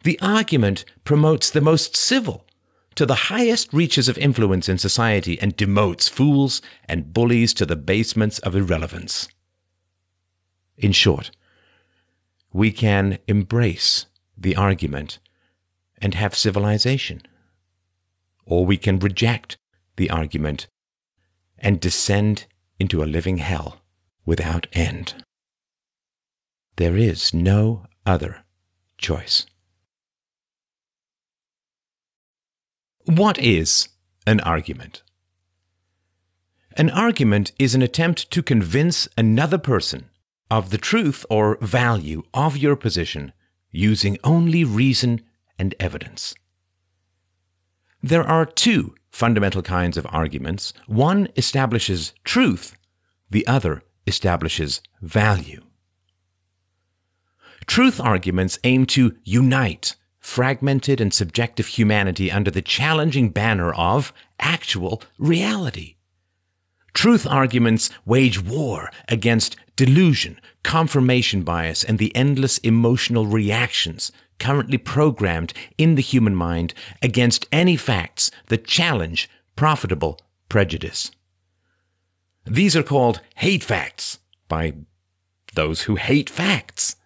The argument promotes the most civil to the highest reaches of influence in society and demotes fools and bullies to the basements of irrelevance. In short, we can embrace the argument and have civilization, or we can reject the argument and descend into a living hell without end. There is no other choice. What is an argument? An argument is an attempt to convince another person of the truth or value of your position using only reason and evidence. There are two fundamental kinds of arguments. One establishes truth, the other establishes value. Truth arguments aim to unite fragmented and subjective humanity under the challenging banner of actual reality. Truth arguments wage war against delusion, confirmation bias, and the endless emotional reactions currently programmed in the human mind against any facts that challenge profitable prejudice. These are called hate facts by those who hate facts.